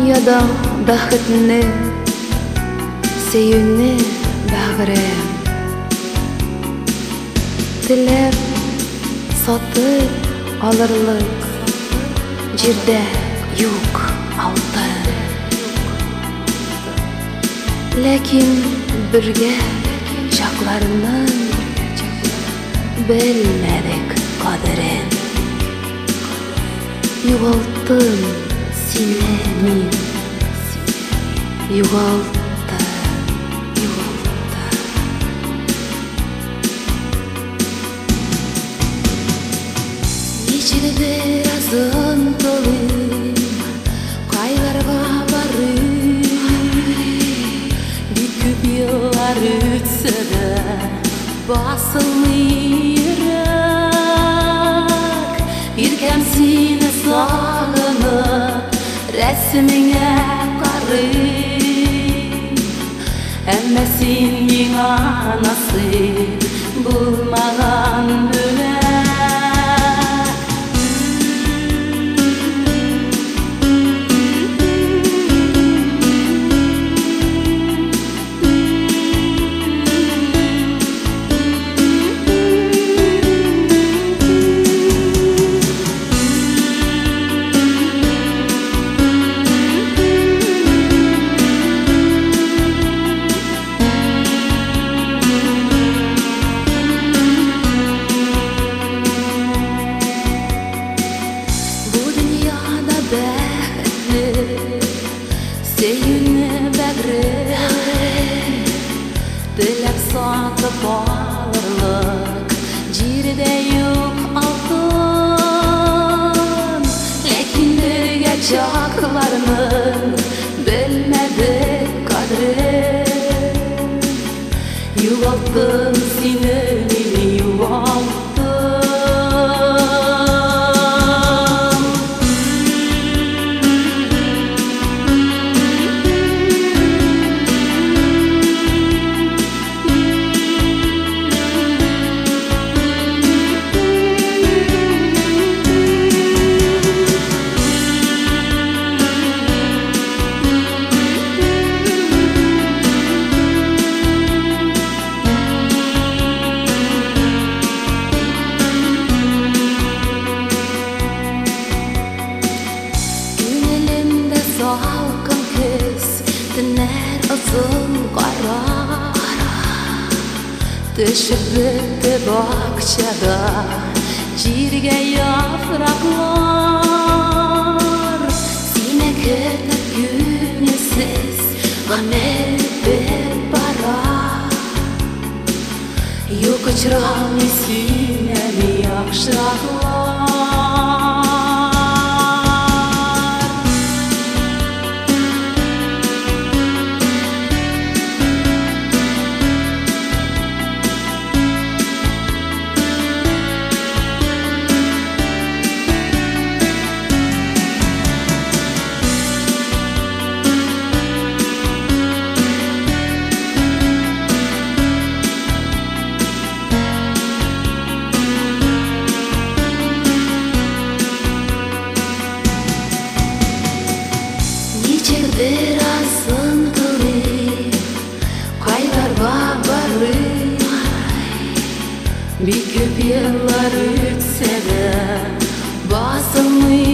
Дөньяда бәхетне, сөюне бәгырем. Теләп, сатып алырлык җирдә юк алтын. Ләкин бергә чакларның белмәдек кадерен. Югалттым сине мин, югалттым. Ничек бераз ынтылыйм, кайларга барыйм. Бик күп еллар үтсә дә басылмый йөрәк. Иркәм сине сагынып, рәсемеңә карыйм. Әмма син миңа насыйп булмаган бүләк. Сөюне бәгърем, теләп сатып алырлык җирдә юк алтын. Ләкин бергә чакларның белмәдек кадерен. Югалттым сине мин, югалттым. Salkın kız tüner uzun kara. Düşüp bitti bakçada jirge yapraklar. Sine kötüp günesiz gamel bir bara. Yok uçramı sine mi yakşıraklar. Biraz ынтылыйм, кайларга барыйм. Бик күп еллар үтсә дә басылмый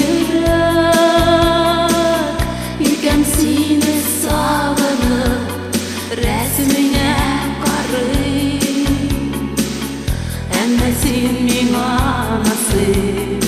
йөрәк. Иркәм сине сагынып, рәсемеңә карыйм. Әмма син миңа насыйп